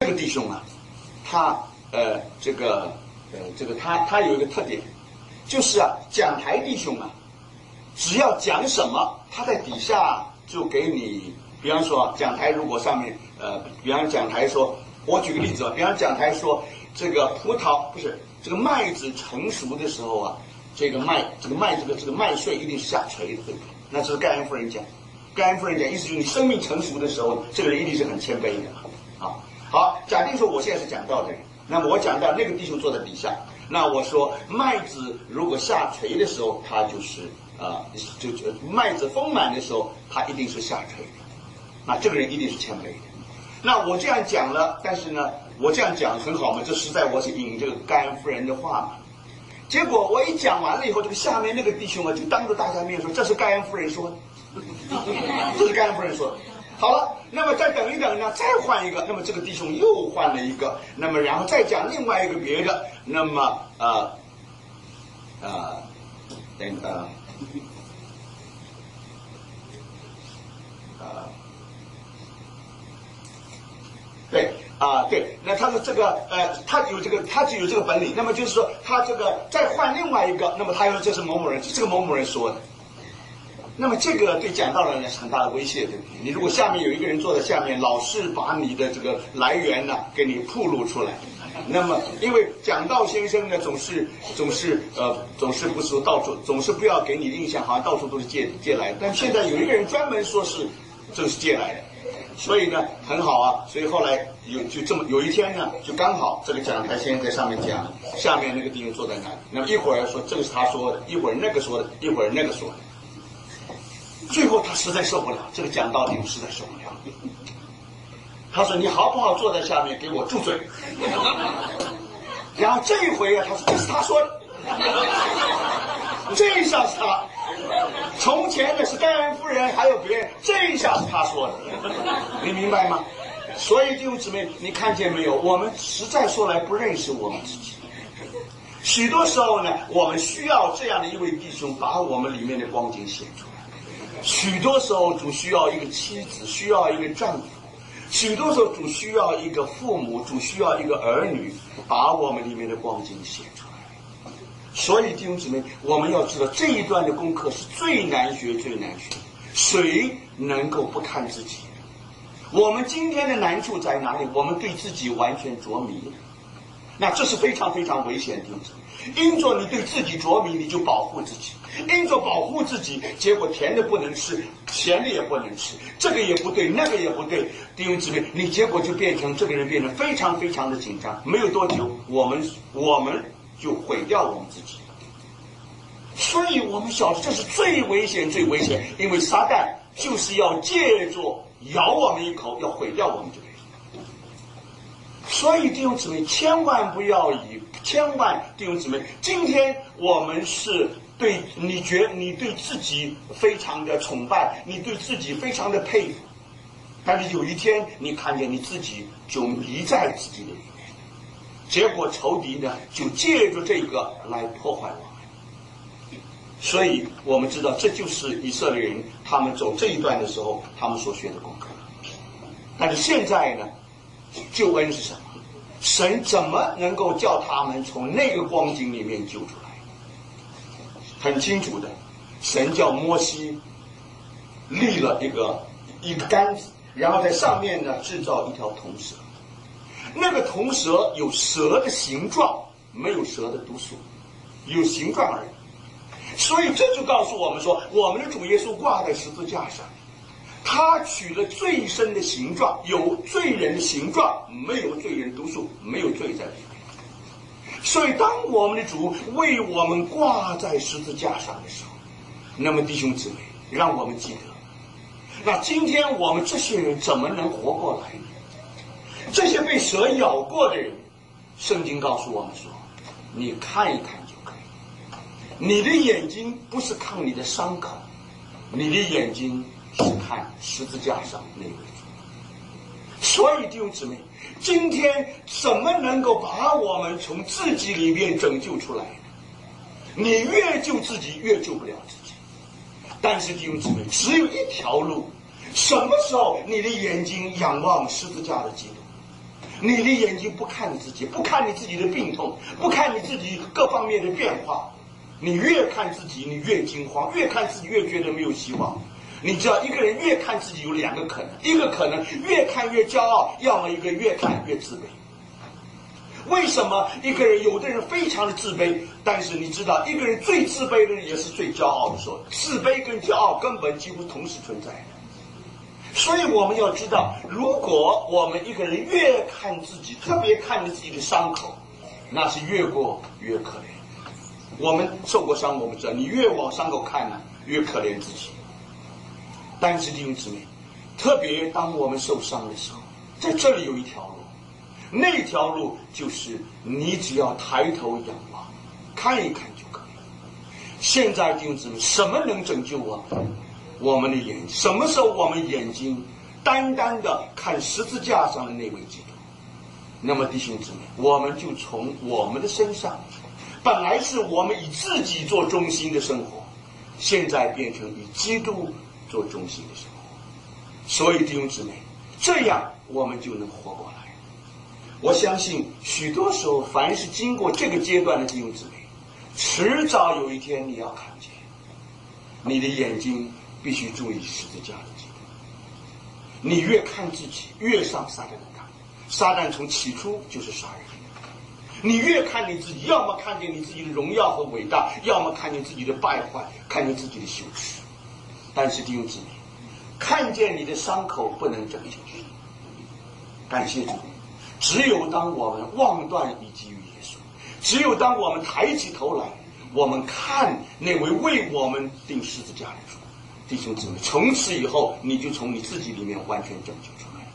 个弟兄啊，他他有一个特点，就是啊，讲台弟兄啊，只要讲什么，他在底下就给你，比方说讲台如果上面比方讲台说，我举个例子吧，比方讲台说这个这个麦子成熟的时候啊，这个麦穗一定是下垂的，对不对？那这是盖恩夫人讲。盖恩夫人讲，意思就是你生命成熟的时候，这个人一定是很谦卑的啊。好，假定说我现在是讲道的人，那么我讲到那个弟兄坐在底下，那我说麦子如果下垂的时候，它就是麦子丰满的时候，它一定是下垂的。那这个人一定是谦卑的。那我这样讲了，但是呢，我这样讲很好嘛，这实在我是引这个盖恩夫人的话嘛。结果我一讲完了以后，这个下面那个弟兄啊，就当着大家面说，这是盖恩夫人说的，这是盖恩夫人说的。好了，那么再等一等呢，再换一个，那么这个弟兄又换了一个，那么然后再讲另外一个别的，那么对，那他的这个他就有这个本领，那么就是说他这个再换另外一个，那么他说这是某某人，这个某某人说的。那么这个对讲道的人是很大的威胁，对不对？你如果下面有一个人坐在下面，老是把你的这个来源呢给你暴露出来，那么因为讲道先生呢总是不是说到处，总是不要给你的印象好像到处都是借来的，但现在有一个人专门说是这是借来的，所以呢很好啊，所以后来有一天呢，就刚好这个讲台先生在上面讲，下面那个弟兄坐在那里，那么一会儿说这个是他说的，一会儿那个说的，一会儿那个说的。最后他实在受不了，这个讲道弟兄实在受不了，他说你好不好坐在下面给我住嘴。然后这一回啊，他说这是他说的，这一下是他，从前的是盖恩夫人还有别人，这一下是他说的，你明白吗？所以弟兄姊妹，你看见没有，我们实在说来不认识我们自己，许多时候呢，我们需要这样的一位弟兄把我们里面的光景显出来。许多时候主需要一个妻子，需要一个丈夫，许多时候主需要一个父母，主需要一个儿女，把我们里面的光景显出来。所以弟兄姊妹，我们要知道这一段的功课是最难学，谁能够不看自己？我们今天的难处在哪里？我们对自己完全着迷了，那这是非常非常危险的弟兄姊妹。因着你对自己着迷，你就保护自己，因着保护自己，结果甜的不能吃，咸的也不能吃，这个也不对，那个也不对，弟兄姊妹，你结果就变成这个人变得非常非常的紧张，没有多久，我们就毁掉我们自己。所以我们晓得这是最危险，因为撒旦就是要借着咬我们一口，要毁掉我们这个人。所以弟兄姊妹，千万弟兄姊妹，今天我们是对你对自己非常的崇拜，你对自己非常的佩服，但是有一天你看见你自己就迷在自己的里面，结果仇敌呢就借着这个来破坏我们。所以我们知道这就是以色列人他们走这一段的时候他们所学的功课。但是现在呢，救恩是什么？神怎么能够叫他们从那个光景里面救出来？很清楚的，神叫摩西立了一个杆子，然后在上面呢制造一条铜蛇。那个铜蛇有蛇的形状，没有蛇的毒素，有形状而已。所以这就告诉我们说，我们的主耶稣挂在十字架上，他取了罪身的形状，有罪人的形状，没有罪人毒素，没有罪在里面。所以当我们的主为我们挂在十字架上的时候，那么弟兄姊妹，让我们记得，那今天我们这些人怎么能活过来呢？这些被蛇咬过的人，圣经告诉我们说，你看一看就可以。你的眼睛不是看你的伤口，你的眼睛是看十字架上那位主。所以弟兄姊妹，今天怎么能够把我们从自己里面拯救出来呢？你越救自己，越救不了自己。但是弟兄姊妹，只有一条路，什么时候你的眼睛仰望十字架的基督， 你的眼睛不看你自己，不看你自己的病痛，不看你自己各方面的变化，你越看自己，你越惊慌，越看自己越觉得没有希望。你知道，一个人越看自己有两个可能，一个可能越看越骄傲，要么一个越看越自卑。为什么一个人，有的人非常的自卑，但是你知道，一个人最自卑的人也是最骄傲的时候，自卑跟骄傲根本几乎同时存在的。所以我们要知道，如果我们一个人越看自己，特别看着自己的伤口，那是越过越可怜。我们受过伤，我们知道，你越往伤口看呢，越可怜自己。但是弟兄姊妹，特别当我们受伤的时候，在这里有一条路，那条路就是你只要抬头仰望，看一看就可以了。现在弟兄姊妹，什么能拯救我们的眼睛？什么时候我们眼睛单单的看十字架上的那位基督？那么弟兄姊妹，我们就从我们的身上，本来是我们以自己做中心的生活，现在变成以基督做中心的生活。所以弟兄姊妹，这样我们就能活过来。我相信许多时候，凡是经过这个阶段的弟兄姊妹，迟早有一天你要看见，你的眼睛必须注意十字架的基督。你越看自己，越上撒旦的当。撒旦从起初就是杀人。你越看你自己，要么看见你自己的荣耀和伟大，要么看见自己的败坏，看见自己的羞耻。但是弟兄姊妹，看见你的伤口不能拯救你。感谢主，只有当我们望断以及于耶稣，只有当我们抬起头来，我们看那位为我们钉十字架的主，弟兄姊妹，从此以后你就从你自己里面完全拯救出来。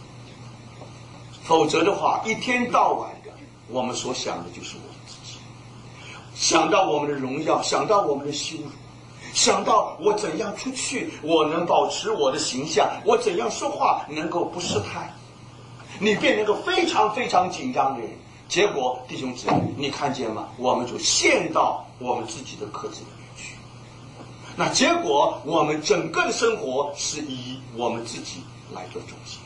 否则的话，一天到晚的我们所想的就是我们自己，想到我们的荣耀，想到我们的羞辱，想到我怎样出去我能保持我的形象，我怎样说话能够不失态，你变成一个非常非常紧张的人。结果弟兄姊妹，你看见吗？我们就陷到我们自己的壳子里面去。那结果我们整个的生活是以我们自己来做中心。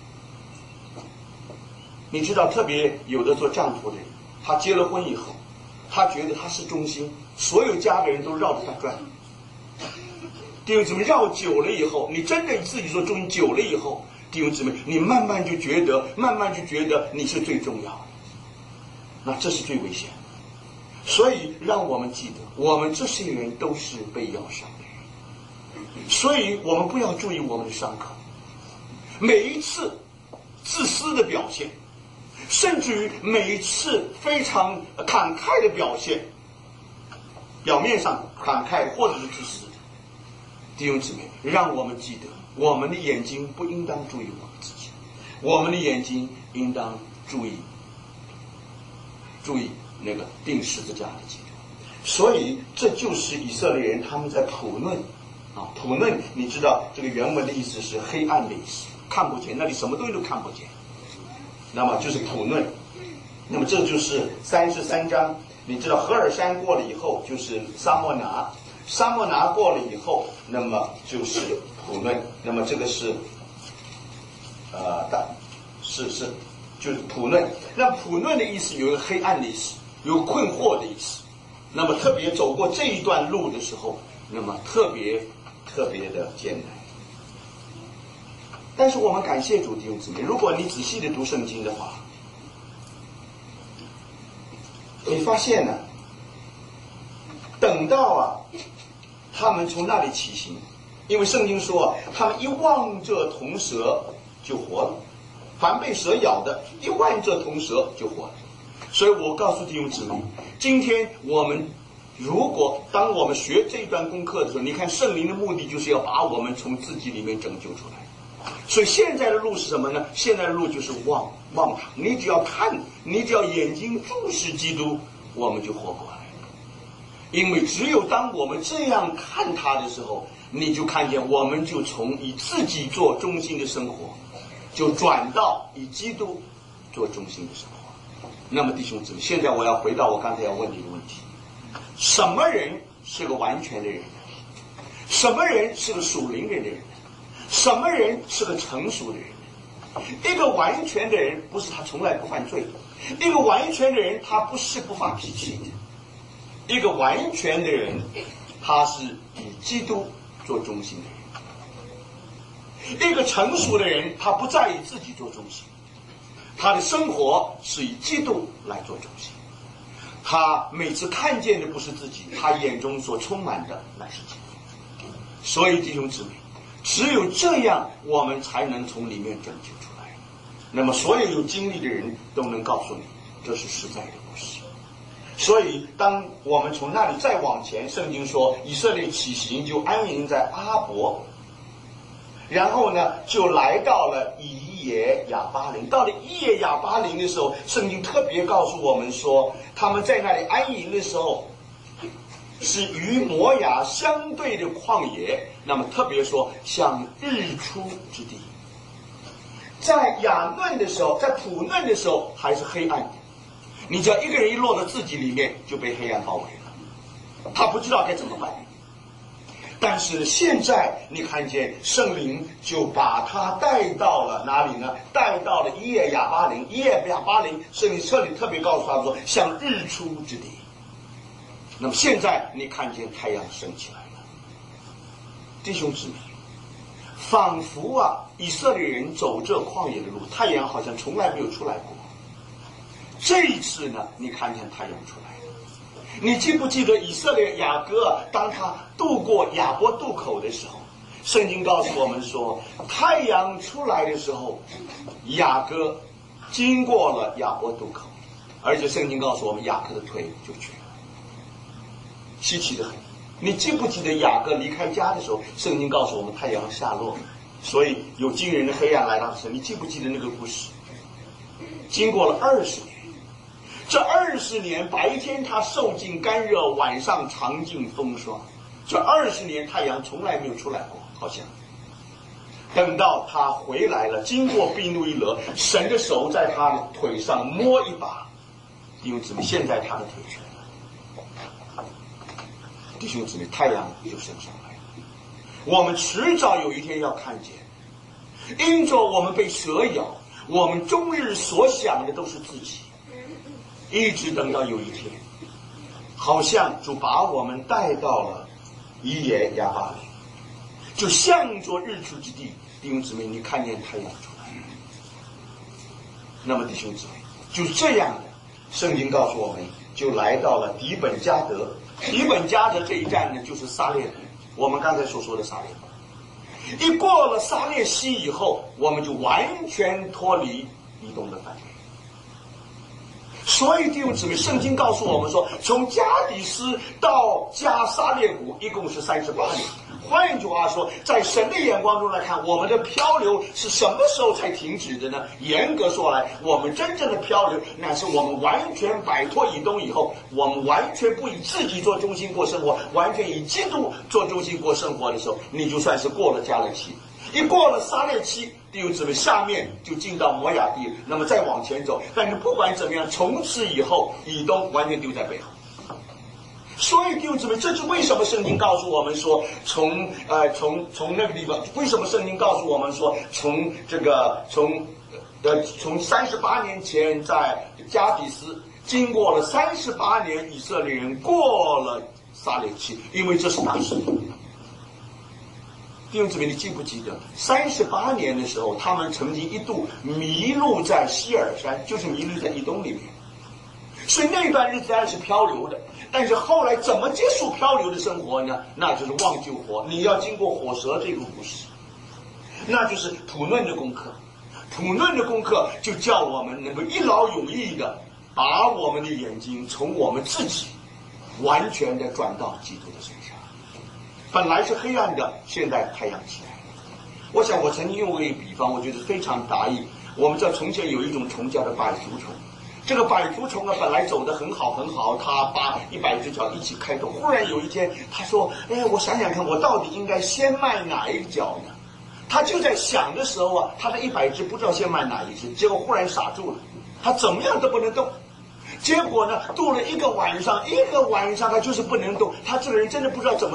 你知道，特别有的做丈夫的人，他结了婚以后，他觉得他是中心，所有家的人都绕着他转。弟兄姊妹，绕久了以后，你真的自己做中心久了以后，弟兄姊妹，你慢慢就觉得你是最重要的。那这是最危险的。所以让我们记得，我们这些人都是被咬伤的人，所以我们不要注意我们的伤口。每一次自私的表现，甚至于每一次非常慷慨的表现，表面上慷慨或者是自私的，弟兄姊妹，让我们记得，我们的眼睛不应当注意我们自己，我们的眼睛应当注意那个钉十字架的基督。所以这就是以色列人他们在讨论啊，讨论，你知道这个原文的意思是黑暗的意思，看不见，那里什么东西都看不见，那么就是讨论。那么这就是33章，你知道何尔山过了以后就是撒摩拿，撒摩拿过了以后，那么就是普嫩。那么这个是就是普嫩。那普嫩的意思有一个黑暗的意思，有困惑的意思。那么特别走过这一段路的时候，那么特别的艰难。但是我们感谢主，弟兄姊妹，如果你仔细的读圣经的话，你发现呢，等到他们从那里起行，因为圣经说他们一望这铜蛇就活了，凡被蛇咬的一望这铜蛇就活了。所以我告诉弟兄姊妹，今天我们如果当我们学这段功课的时候，你看圣灵的目的就是要把我们从自己里面拯救出来。所以现在的路是什么呢？现在的路就是望他，你只要看，你只要眼睛注视基督，我们就活过来了。因为只有当我们这样看他的时候，你就看见我们就从以自己做中心的生活，就转到以基督做中心的生活。那么弟兄姊妹，现在我要回到我刚才要问你的问题：什么人是个完全的人？什么人是个属灵人的人？什么人是个成熟的人？ 一个完全的人不是他从来不犯罪，一个完全的人他不是不发脾气的，一个完全的人他是以基督做中心的人，一个成熟的人他不再以自己做中心，他的生活是以基督来做中心，他每次看见的不是自己，他眼中所充满的乃是基督。所以弟兄姊妹，只有这样我们才能从里面拯救出来。那么所有有经历的人都能告诉你，这是实在的故事。所以当我们从那里再往前，圣经说以色列起行就安营在阿伯，然后呢就来到了以野亚巴林。到了以野亚巴林的时候，圣经特别告诉我们说，他们在那里安营的时候是与摩亚相对的旷野，那么特别说像日出之地。在亚嫩的时候，在普嫩的时候还是黑暗的，你只要一个人一落到自己里面就被黑暗包围了，他不知道该怎么办。但是现在你看见圣灵就把他带到了哪里呢？带到了以野亚巴林。以野亚巴林，圣经这里特别告诉他们说像日出之地。那么现在你看见太阳升起来了，弟兄姊妹，仿佛以色列人走这旷野的路，太阳好像从来没有出来过。这一次呢，你看见太阳出来了。你记不记得以色列雅各当他渡过雅博渡口的时候，圣经告诉我们说，太阳出来的时候，雅各经过了雅博渡口，而且圣经告诉我们雅各的腿就瘸了，稀奇的很。你记不记得雅各离开家的时候，圣经告诉我们太阳下落，所以有惊人的黑暗来到的时候，你记不记得那个故事？经过了20年，这20年白天他受尽干热，晚上尝尽风霜，这20年太阳从来没有出来过，好像。等到他回来了，经过比努伊勒，神的手在他的腿上摸一把，弟兄姊妹，现在他的腿瘸了。弟兄姊妹，太阳就升上来了。我们迟早有一天要看见，因着我们被蛇咬，我们终日所想的都是自己，一直等到有一天，好像主把我们带到了以野亚巴林，就向着日出之地。弟兄姊妹，你看见太阳出来了。那么弟兄姊妹，就这样的，圣经告诉我们，就来到了底本加德。底本加德这一站呢，就是撒列，我们刚才所说的撒列。一过了撒列溪以后，我们就完全脱离以东的范围。所以弟兄姊妹，圣经告诉我们说，从加底斯到加撒列谷一共是38年。换一句话说，在神的眼光中来看，我们的漂流是什么时候才停止的呢？严格说来，我们真正的漂流乃是我们完全摆脱以东以后，我们完全不以自己做中心过生活，完全以基督做中心过生活的时候，你就算是过了加勒期。一过了撒列期，弟兄姊妹，下面就进到摩亚地，那么再往前走。但是不管怎么样，从此以后，以东完全丢在背后。所以弟兄姊妹，这是为什么圣经告诉我们说，从那个地方，为什么圣经告诉我们说，从38年前在加底斯经过了38年，以色列人过了撒列期，因为这是大事。弟兄姊妹，你记不记得38年的时候，他们曾经一度迷路在希尔山，就是迷路在以东里面。所以那段日子还是漂流的，但是后来怎么结束漂流的生活呢？那就是望救活，你要经过火蛇这个故事，那就是土论的功课。土论的功课就叫我们能够一劳永逸的把我们的眼睛从我们自己完全的转到基督的身上。本来是黑暗的，现在太阳起来了。我想我曾经用过一个比方，我觉得非常达意。我们知道从前有一种虫叫做百足虫，这个百足虫本来走得很好很好，它把100只脚一起开动。忽然有一天他说，我想想看，我到底应该先迈哪一脚呢？他就在想的时候他的100只不知道先迈哪一只，结果忽然傻住了，他怎么样都不能动。结果呢，度了一个晚上他就是不能动，他这个人真的不知道怎么